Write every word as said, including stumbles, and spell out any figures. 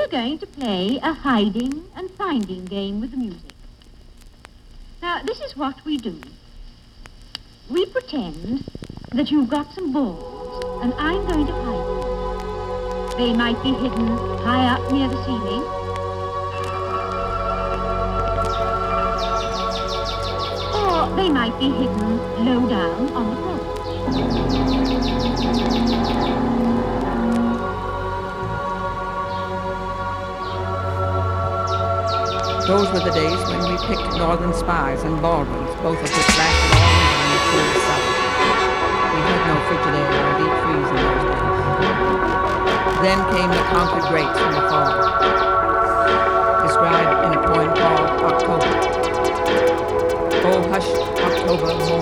we're going to play a hiding and finding game with the music. Now, this is what we do. We pretend that you've got some balls, and I'm going to hide them. They might be hidden high up near the ceiling. Or they might be hidden low down on the floor. Those were the days when we picked Northern Spies and Baldwins, both of which lasted all winter in the cool south. We had no Frigidaire or deep freeze in those days. Then came the Concord Grapes in the fall, described in a poem called October. Oh, hushed October,